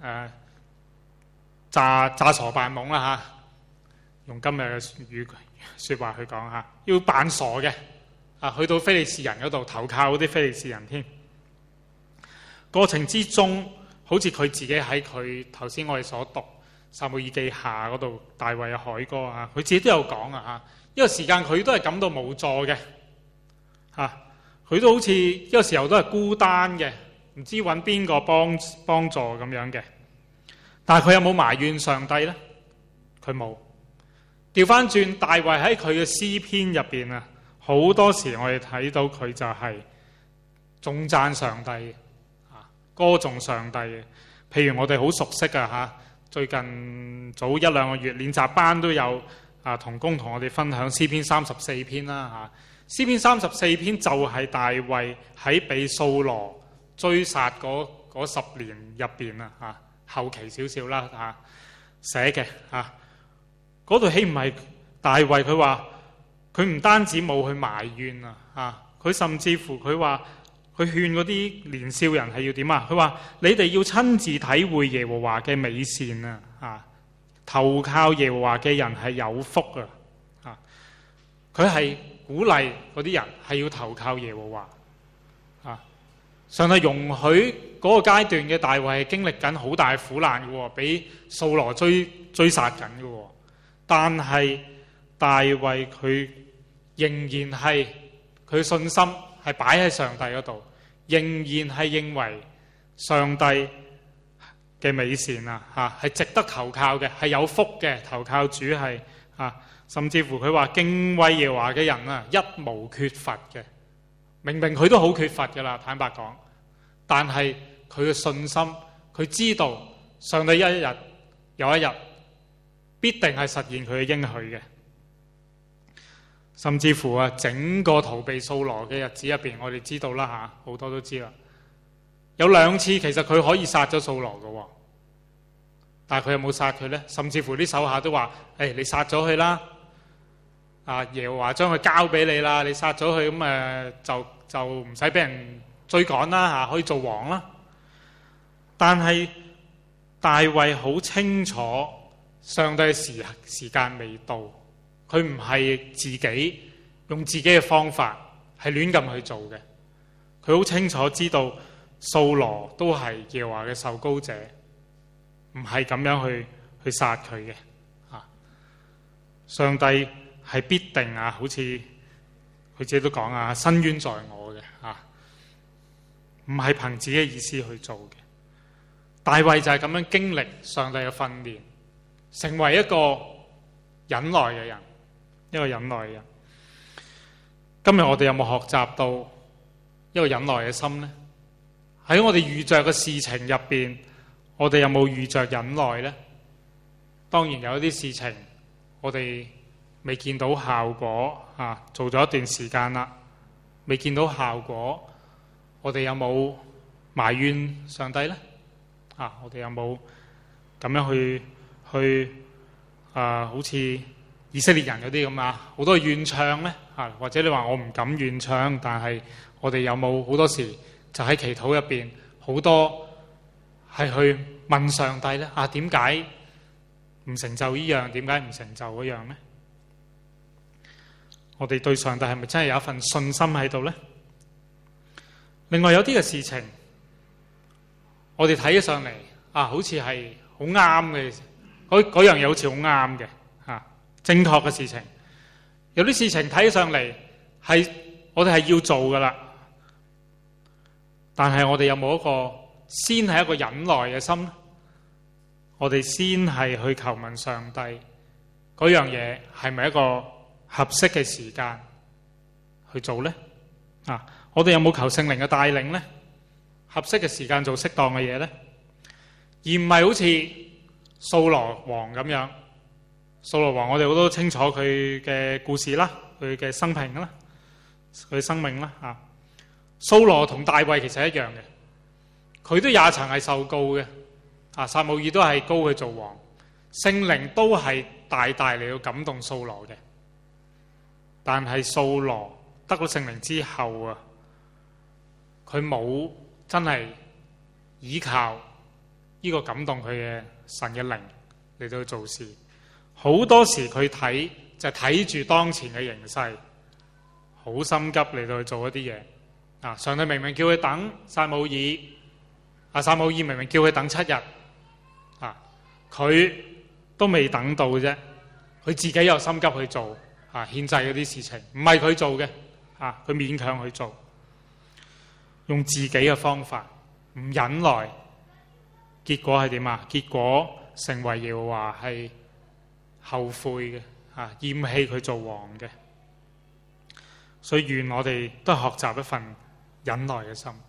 Speaker 1: 詐詐傻扮懵啦嚇，用今日嘅語説話去講嚇，要扮傻嘅。啊！去到非利士人嗰度投靠嗰啲非利士人添。過程之中，好似佢自己喺佢頭先我哋所讀撒母耳記下嗰度，大衛嘅凱歌啊，佢自己都有講啊嚇。呢個時間佢都係感到無助嘅嚇，佢都好似呢個時候都係孤單嘅，唔知揾邊個幫幫助咁樣嘅。但係佢有冇埋怨上帝呢？佢冇。調翻轉，大衛喺佢嘅詩篇入邊啊。好多時我哋睇到佢就係頌讚上帝啊，歌頌上帝嘅。譬如我哋好熟悉啊嚇，最近早一兩個月練習班都有啊同工同我哋分享詩篇三十四篇啦嚇。詩篇三十四篇就係大衛喺被掃羅追殺嗰嗰十年入邊啊嚇，後期少少啦嚇寫嘅嚇。嗰度豈唔係大衛佢話？佢唔單止冇去埋怨啊，啊！佢甚至乎佢話，佢勸嗰啲年少人係要點啊？佢話：你哋要親自體會耶和華嘅美善啊！啊，投靠耶和華嘅人係有福啊！啊，佢係鼓勵嗰啲人係要投靠耶和華啊！上帝容許嗰個階段嘅大衛係經歷緊好大苦難嘅喎，俾掃羅追追殺緊嘅喎，但係大衛佢仍然係佢信心係擺喺上帝嗰度，仍然係認為上帝嘅美善啊嚇係值得投靠嘅，係有福嘅，投靠主係啊，甚至乎佢話敬畏耶和華嘅人啊一無缺乏嘅。明明佢都好缺乏㗎啦，坦白講，但係佢嘅信心，佢知道上帝一日有一日必定係實現佢嘅應許嘅。甚至乎啊，整個逃避掃羅嘅日子入邊，我哋知道啦嚇，好多都知啦。有兩次其實佢可以殺咗掃羅嘅，但係佢有冇殺佢呢？甚至乎啲手下都話：誒、哎，你殺咗佢啦！啊，耶和華將佢交俾你啦，你殺咗佢咁誒，就就唔使俾人追趕啦嚇，可以做王啦。但係大衛好清楚上帝嘅時時間未到，佢唔係自己用自己嘅方法係亂咁去做嘅。佢好清楚知道掃羅都係耶和華嘅受膏者，唔係咁樣去去殺佢嘅。啊，上帝係必定啊，好似佢自己都講啊，伸冤在我嘅。啊，唔係憑自己嘅意思去做嘅。大衛就係咁樣經歷上帝嘅訓練，成為一個忍耐嘅人，一個忍耐嘅人。今日我哋有冇學習到一個忍耐嘅心呢？喺我哋遇着嘅事情入邊，我哋有冇遇着忍耐呢？當然有一啲事情我哋未見到效果，啊，做咗一段時間啦，未見到效果，我哋有冇埋怨上帝呢？啊，我哋有冇咁樣去去啊、呃？好似以色列人嗰啲咁啊，好多怨唱呢？啊，或者你話我唔敢怨唱，但係我哋有冇好多時就喺祈禱入邊好多係去問上帝呢？啊，點解唔成就呢樣？點解唔成就嗰樣呢？我哋對上帝係咪真係有一份信心喺度呢？另外有啲嘅事情，我哋睇起上嚟啊，好似係好啱嘅，嗰嗰樣嘢好似好啱嘅，啊，正確嘅事情。有啲事情睇起上嚟係我哋係要做噶啦，但係我哋有冇一個先係一個忍耐嘅心呢？我哋先係去求問上帝嗰樣嘢係咪一個合適嘅時間去做呢？啊，我哋有冇求聖靈嘅帶領呢？合適嘅時間做適當嘅嘢呢？而唔係好似掃羅王咁樣。掃羅王我哋好多清楚佢嘅故事啦，佢嘅生平啦，佢嘅生命啦。啊，掃羅同大衛其實一樣嘅，佢都也曾係受膏嘅。啊，撒母耳都係膏佢做王，聖靈都係大大嚟到感動掃羅嘅。但係掃羅得到聖靈之後啊，佢冇真係依靠呢個感動佢嘅神嘅靈嚟到做事。好多時佢睇就睇住當前嘅形勢，好心急嚟到去做一啲嘢。啊，上帝明明叫佢等撒母耳，啊，撒母耳明明叫佢等七日，啊，佢都未等到啫。佢自己又心急去做啊，獻祭嗰啲事情，唔係佢做嘅，啊，佢勉強去做，用自己嘅方法，唔忍耐，結果係點啊？結果成為耶和華係後悔嘅，啊，厭棄佢做王嘅。所以願我哋都學習一份忍耐嘅心。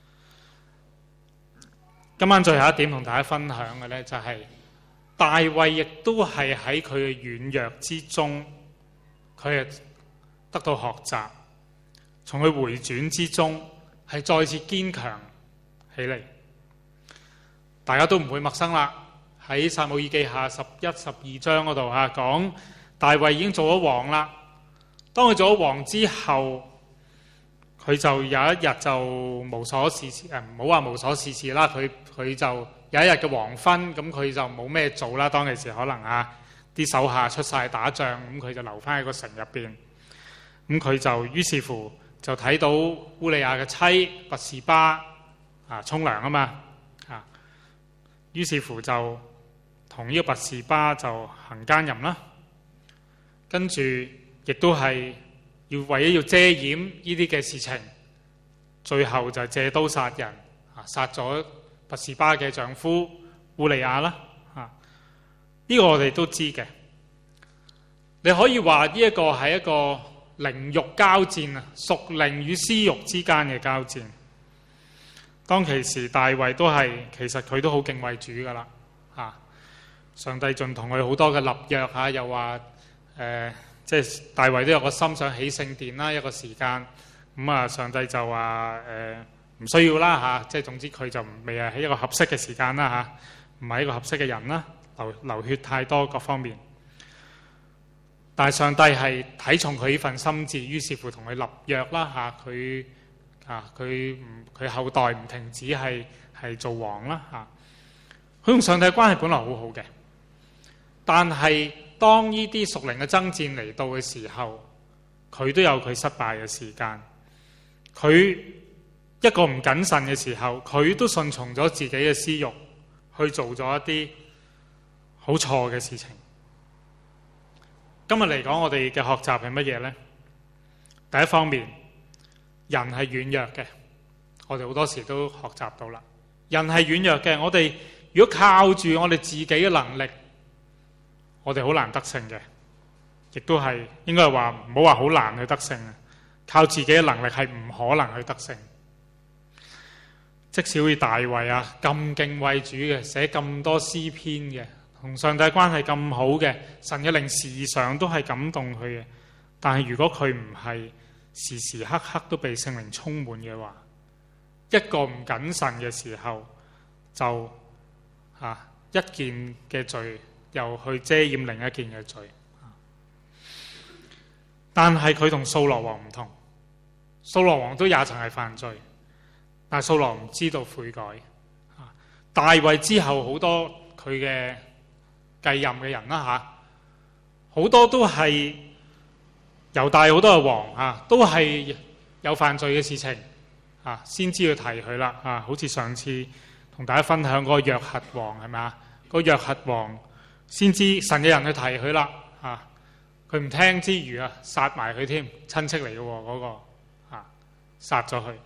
Speaker 1: 今晚最後一點同大家分享嘅呢，就係大衛亦都係喺佢嘅軟弱之中，佢係得到學習，從佢回轉之中係再次堅強起嚟。大家都唔會陌生啦。喺撒母耳記下十一、十二章嗰度嚇講，大衛已經做咗王啦。當佢做咗王之後，佢就有一日就無所事事，誒唔好話無所事事啦。佢佢就有一日嘅黃昏，咁佢就冇咩做啦。當其時可能啊啲手下出晒打仗，咁佢就留翻喺個城入邊。咁佢就於是乎就睇到烏利亞嘅妻拔示巴啊沖涼啊嘛啊，於是乎就同呢個拔示巴就行奸淫啦，跟住亦都係要為咗要遮掩呢啲嘅事情，最後就借刀殺人啊，殺咗拔示巴嘅丈夫烏利亞啦啊！呢個我哋都知嘅。你可以話呢一個係一個靈慾交戰啊，屬靈與私慾之間嘅交戰。當其時大衛都係，其實佢都好敬畏主噶啦啊！上帝盡同佢好多嘅立約嚇，又話誒，即、呃、係、就是、大衛都有個心想起聖殿啦，一個時間咁啊，上帝就話誒唔需要啦嚇，即、啊、係總之佢就未係喺一個合適嘅時間啦嚇，唔係一個合適嘅人啦，流流血太多各方面。但係上帝係睇重佢呢份心志，於是乎同佢立約啦嚇，佢啊佢唔佢後代唔停止係係做王啦嚇，佢、啊、同上帝嘅關係本來好好嘅。 但係當呢啲屬靈嘅爭戰嚟到嘅時候，佢都有佢失敗嘅時間。佢一個唔謹慎嘅時候，佢都順從咗自己嘅私慾，去做咗一啲好錯嘅事情。今日嚟講，我哋嘅學習係乜嘢呢？第一方面，人係軟弱嘅，我哋好多時都學習到啦。人係軟弱嘅，我哋如果靠住我哋自己嘅能力，我哋好難得勝嘅，亦都係應該係話唔好話好難去得勝啊！靠自己嘅能力係唔可能去得勝。即使好似大衛啊咁敬畏主嘅，寫咁多詩篇嘅，同上帝關係咁好嘅，神嘅靈時常都係感動佢嘅。但係如果佢唔係時時刻刻都被聖靈充滿嘅話，一個唔謹慎嘅時候，就啊一件嘅罪又去遮掩另一件嘅罪。但係佢同掃羅王唔同，掃羅王都也曾係犯罪，但係掃羅唔知道悔改。大衛之後好多佢嘅繼任嘅人啦吓，好多都係猶大好多嘅王啊，都係有犯罪嘅事情啊，先知要提佢啦啊！好似上次同大家分享嗰個約轄王係咪啊？嗰個約轄王先知神嘅人去提佢啦啊！佢唔聽之餘啊，殺埋佢添，親戚嚟嘅喎嗰個啊，殺咗佢。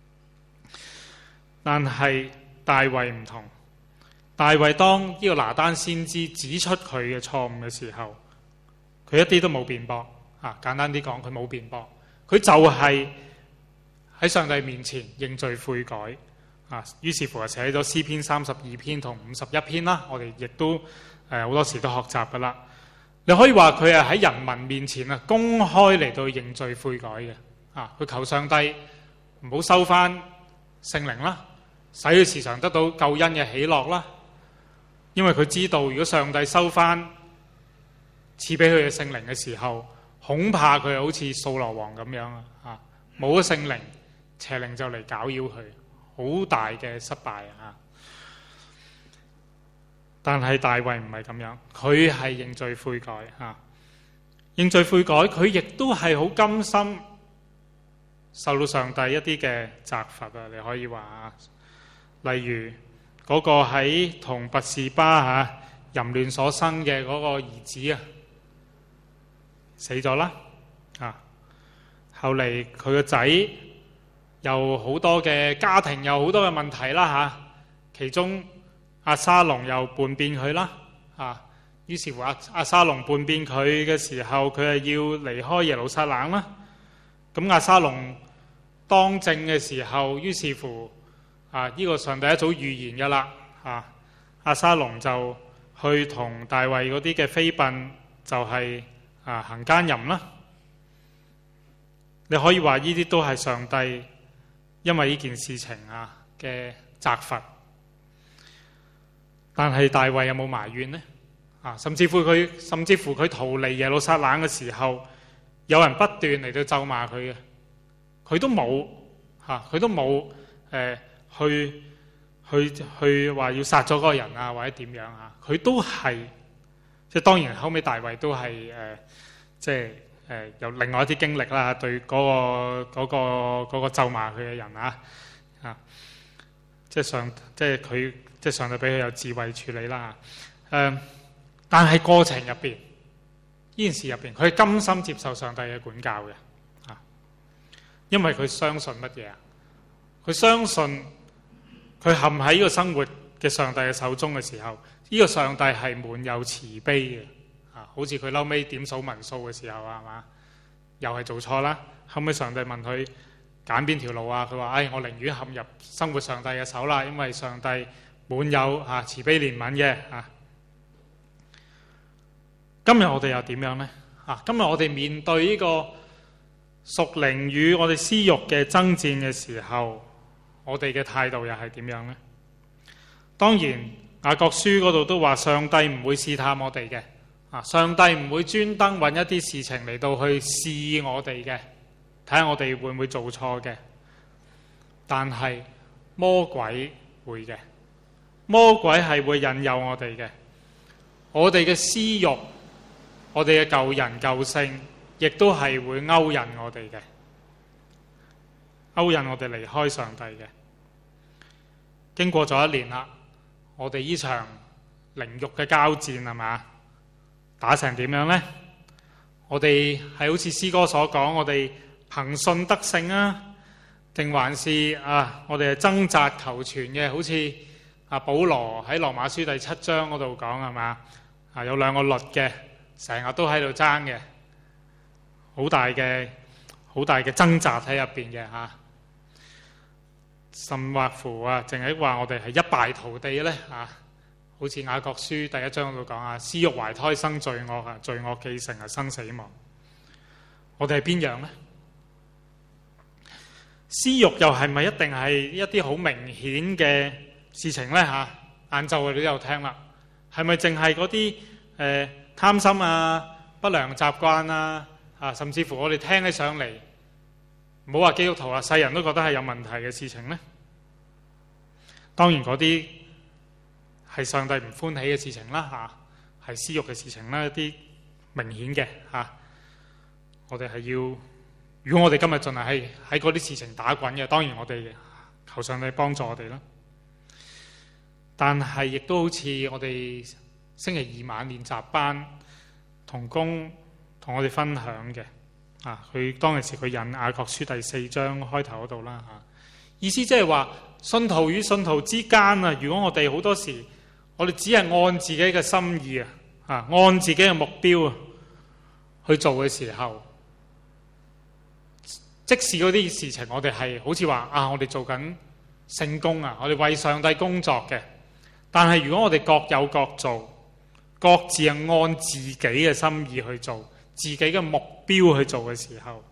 Speaker 1: 但係大衛唔同，大衛當呢個拿單先知指出佢嘅錯誤嘅時候，佢一啲都冇辯駁啊！簡單啲講，佢冇辯駁，佢就係喺上帝面前認罪悔改啊！於是乎就寫咗詩篇三十二篇同五十一篇啦。我哋亦都誒好多時都學習噶啦。你可以話佢係喺人民面前啊，公開嚟到認罪悔改嘅啊！佢求上帝唔好收翻聖靈啦，使佢時常得到救恩嘅喜樂啦。因為佢知道，如果上帝收翻賜俾佢嘅聖靈嘅時候，恐怕佢好似掃羅王咁樣啊！冇咗聖靈，邪靈就嚟攪擾佢，好大嘅失敗啊！但係大衛唔係咁樣，佢係認罪悔改啊！認罪悔改，佢亦都係好甘心受到上帝一啲嘅責罰啊！你可以話啊，例如嗰個喺同拔士巴吓淫亂所生嘅嗰個兒子啊，死咗啦啊！後嚟佢個仔有好多嘅家庭有好多嘅問題啦吓，其中押沙龍又叛變佢啦啊！於是乎押押沙龍叛變佢嘅時候，佢係要離開耶路撒冷啦。咁押沙龍當政嘅時候，於是乎啊，呢個上帝一早預言噶啦啊，押沙龍就去同大衛嗰啲嘅妃嬪就係啊行奸淫啦。你可以話呢啲都係上帝因為呢件事情啊嘅責罰。但係大衛有冇埋怨呢？啊，甚至乎佢甚至乎佢逃離耶路撒冷嘅時候，有人不斷嚟到咒罵佢嘅，佢都冇嚇，佢都冇誒去去去話要殺咗嗰個人啊，或者點樣啊？佢都係即係當然後尾大衛都係誒即係誒有另外一啲經歷啦，對嗰個嗰個嗰個咒罵佢嘅人啊啊，即係上即係佢。即係上帝俾佢有智慧處理啦，誒，但係過程入邊，呢件事入邊，佢係甘心接受上帝嘅管教嘅，啊，因為佢相信乜嘢啊？佢相信佢陷喺呢個生活嘅上帝嘅手中嘅時候，呢個上帝係滿有慈悲嘅，啊，好似佢後尾點數民數嘅時候啊，係嘛，又係做錯啦，後尾上帝問佢揀邊條路啊？佢話：唉，我寧願陷入生活上帝嘅手啦，因為上帝滿有啊慈悲憐憫嘅啊！今日我哋又點樣呢？啊，今日我哋面對呢個屬靈與我哋私慾嘅爭戰嘅時候，我哋嘅態度又係點樣呢？當然，雅各書嗰度都話上帝唔會試探我哋嘅，啊，上帝唔會專登揾一啲事情嚟到去試我哋嘅，睇下我哋會唔會做錯嘅。但係魔鬼會嘅。魔鬼係會引誘我哋嘅， 我哋嘅私欲，我哋嘅舊人舊性，亦都係會勾引我哋嘅，勾引我哋離開上帝嘅。經過咗一年啦，我哋呢場靈慾嘅交戰係嘛，打成點樣呢？我哋係好似詩歌所講，我哋憑信得勝啊，定還是啊，我哋係掙扎求全嘅？好似啊，保羅喺羅馬書第七章嗰度講係嘛，啊有兩個律嘅，成日都喺度爭嘅，好大嘅好大嘅掙扎喺入邊嘅嚇。甚或乎啊，淨係話我哋係一敗塗地咧啊！好似雅各書第一章嗰度講啊，私欲懷胎生罪惡啊，罪惡既成啊，生死亡。我哋係邊樣呢？私欲又係咪一定係一啲好明顯嘅事情呢？嚇，晏晝我哋都有聽啦，係咪淨係嗰啲誒貪心啊、不良習慣啊啊，甚至乎我哋聽起上嚟，唔好話基督徒啊，世人都覺得係有問題嘅事情呢？當然嗰啲係上帝唔歡喜嘅事情啦，嚇，係私欲嘅事情啦，一啲明顯嘅嚇。我哋係要，如果我哋今日仲係喺喺嗰啲事情打滾嘅，當然我哋求上帝幫助我哋啦。但係亦都好似我哋星期二晚練習班同工同我哋分享嘅。啊！佢當其時佢引雅各書第四章開頭嗰度啦嚇，意思即係話信徒與信徒之間啊，如果我哋好多時我哋只係按自己嘅心意啊，啊按自己嘅目標啊去做嘅時候，即使嗰啲事情我哋係好似話啊，我哋做緊聖工啊，我哋為上帝工作嘅，但係如果我哋各有各做，各自係按自己嘅心意去做，自己嘅目標去做嘅時候，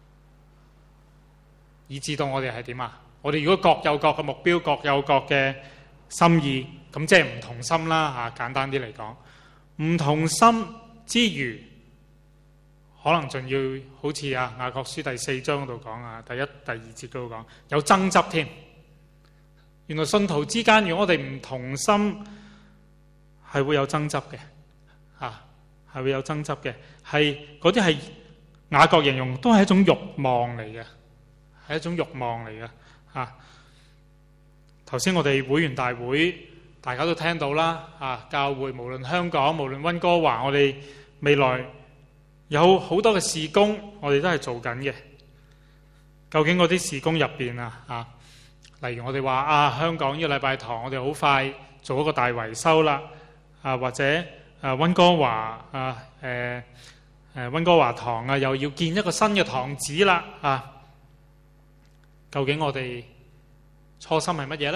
Speaker 1: 以至到我哋係點啊？我哋如果各有各嘅目標，各有各嘅心意，咁即係唔同心啦嚇。簡單啲嚟講，唔同心之餘，可能仲要好似啊雅各書第四章嗰度講啊，第一、第二節嗰度講有爭執添。原來信徒之間，如果我哋唔同心，係會有爭執嘅嚇。係會有爭執嘅，係嗰啲係雅各形容都係一種慾望嚟嘅，係一種慾望嚟嘅嚇。頭先我哋會員大會大家都聽到啦，啊教會無論香港無論溫哥華，我哋未來有好多嘅事工，我哋都係做緊嘅。究竟嗰啲事工入邊啊，啊，例如我哋話啊香港呢個禮拜堂，我哋好快做一個大維修啦，啊或者。啊，溫哥華啊，誒誒溫哥華堂啊，又要建一個新嘅堂址啦，啊！究竟我哋初心係乜嘢呢？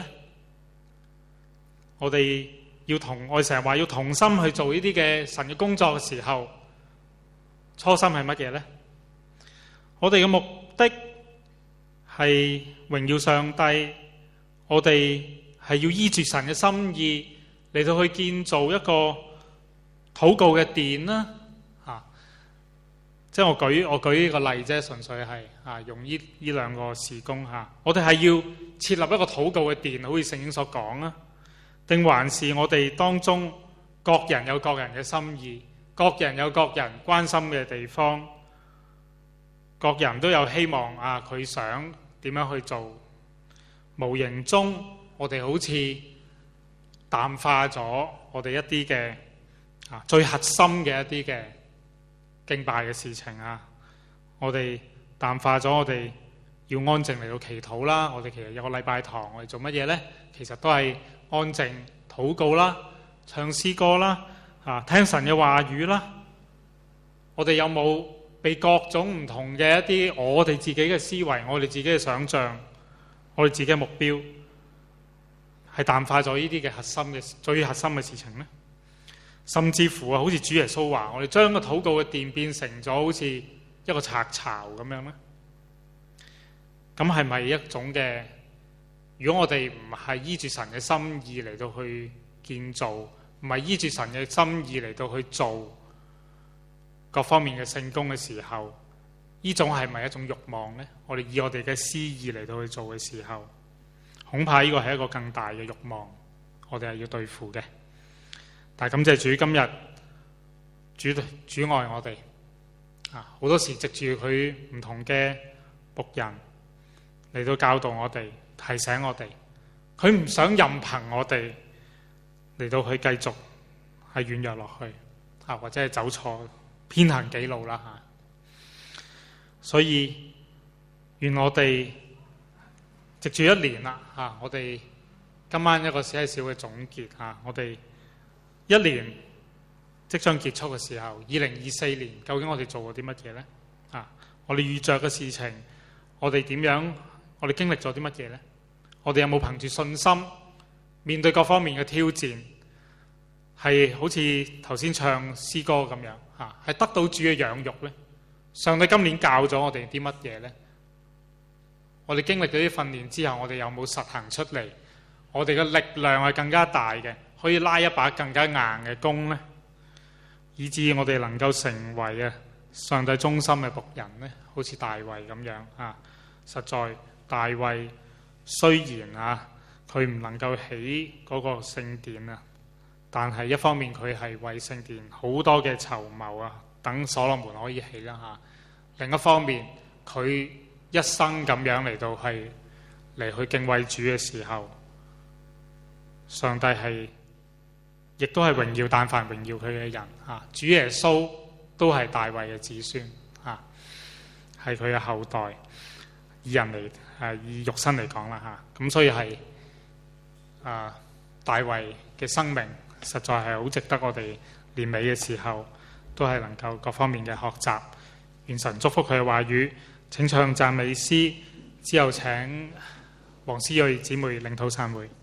Speaker 1: 我哋要同我哋成日話要同心去做呢啲嘅神嘅工作嘅時候，初心係乜嘢呢？我哋嘅目的係榮耀上帝，我哋係要依住神嘅心意嚟到去建造一個禱告嘅殿啦，啊，即係我舉我舉呢個例啫，純粹係啊用呢呢兩個事工嚇、啊。我哋係要設立一個禱告嘅殿，好似聖經所講啊，定還是我哋當中各人有各人嘅心意，各人有各人關心嘅地方，各人都有希望啊，佢想點樣去做？無形中我哋好似淡化咗我哋一啲嘅。啊，最核心嘅一啲嘅敬拜嘅事情啊，我哋淡化咗，我哋要安靜嚟到祈禱啦。我哋其實有個禮拜堂，我哋做乜嘢呢？其實都係安靜禱告啦，唱詩歌啦，啊，聽神嘅話語啦。我哋有冇被各種唔同嘅一啲我哋自己嘅思維，我哋自己嘅想像，我哋自己嘅目標，係淡化咗呢啲嘅核心嘅最核心嘅事情呢？甚至乎啊，好似主耶穌話，我哋將個禱告嘅殿變成咗好似一個賊巢咁樣咧。咁係咪一種嘅？如果我哋唔係依住神嘅心意嚟到去建造，唔係依住神嘅心意嚟到去做各方面嘅聖工嘅時候，呢種係咪一種慾望呢？我哋以我哋嘅私意嚟到去做嘅時候，恐怕呢個係一個更大嘅慾望，我哋係要對付嘅。 但係感謝主今日主主愛我哋啊！好多時藉住佢唔同嘅僕人嚟到教導我哋，提醒我哋，佢唔想任憑我哋嚟到去繼續係軟弱落去啊，或者係走錯偏行己路啦吓。所以願我哋藉住一年啦吓，我哋今晚一個小小嘅總結吓，我哋一年即將結束嘅時候，二零二四年究竟我哋做過啲乜嘢呢？啊，我哋遇着嘅事情，我哋點樣？我哋經歷咗啲乜嘢呢？我哋有冇憑住信心面對各方面嘅挑戰？係好似頭先唱詩歌咁樣嚇，係得到主嘅養育呢？上帝今年教咗我哋啲乜嘢呢？我哋經歷咗啲訓練之後，我哋有冇實行出嚟？我哋嘅力量係更加大嘅，可以拉一把更加硬嘅弓呢？以至我哋能夠成為啊上帝忠心嘅僕人呢？好似大衛咁樣啊！實在大衛雖然啊，佢唔能夠起嗰個聖殿啊，但係一方面佢係為聖殿好多嘅籌謀啊，等所羅門可以起啦嚇、啊。另一方面，佢一生咁樣嚟到係嚟去敬畏主嘅時候，上帝係亦都係榮耀但凡榮耀佢嘅人嚇、啊。主耶穌都係大衛嘅子孫嚇，係佢嘅後代。以人嚟誒，以肉身嚟講啦嚇，咁所以係啊大衛嘅生命實在係好值得我哋年尾嘅時候都係能夠各方面嘅學習。願神祝福佢嘅話語。請唱讚美詩之後，請黃思睿姊妹領禱散會。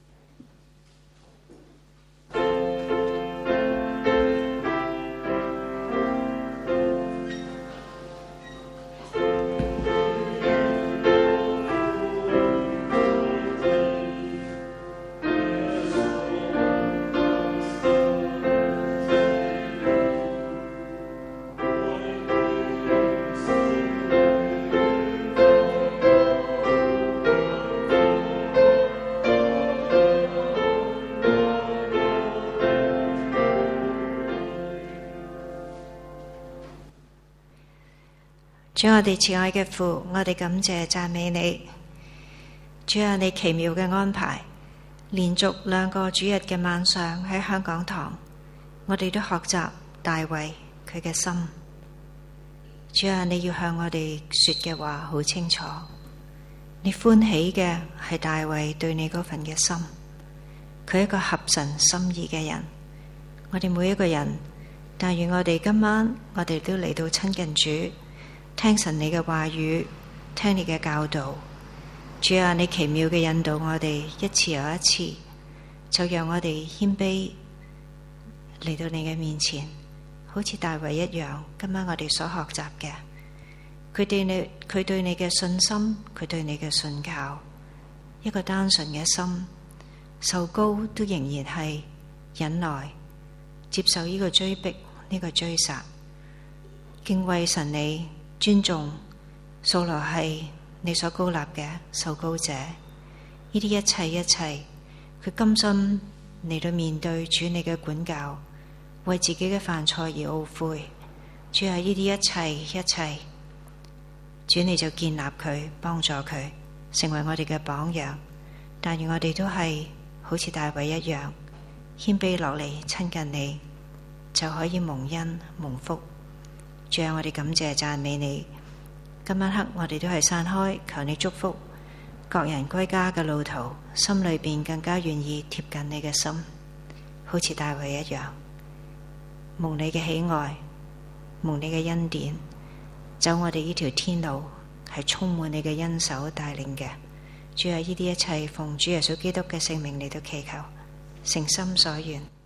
Speaker 2: 主，我哋慈愛嘅父，我哋感謝讚美你。主啊，你奇妙嘅安排，連續兩個主日嘅晚上喺香港堂，我哋都學習大衛佢嘅心。主啊，你要向我哋說嘅話好清楚，你歡喜嘅係大衛對你嗰份嘅心，佢係一個合神心意嘅人。我哋每一個人，但願我哋今晚我哋都嚟到親近主，聽神你嘅話語，聽你嘅教導。主啊，你奇妙嘅引導我哋一次又一次，就讓我哋謙卑嚟到你嘅面前，好似大衛一樣。今晚我哋所學習嘅，佢對你佢對你嘅信心，佢對你嘅信靠，一個單純嘅心，受膏都仍然係忍耐，接受呢個追逼，呢個追殺，敬畏神你，尊重掃羅係你所膏立嘅受膏者。呢啲一切一切，佢甘心嚟到面對主你嘅管教，為自己嘅犯錯而懊悔。主係呢啲一切一切，主你就建立佢，幫助佢，成為我哋嘅榜樣。但願我哋都係好似大衛一樣，謙卑落嚟親近你，就可以蒙恩蒙福。主啊，我哋感謝讚美你。今晚黑我哋都係散開，求你祝福各人歸家嘅路途，心裏邊更加願意貼近你嘅心，好似大衛一樣，蒙你嘅喜愛，蒙你嘅恩典，走我哋呢條天路係充滿你嘅恩手帶領嘅。主啊，呢啲一切奉主耶穌基督嘅聖名嚟到祈求，誠心所願。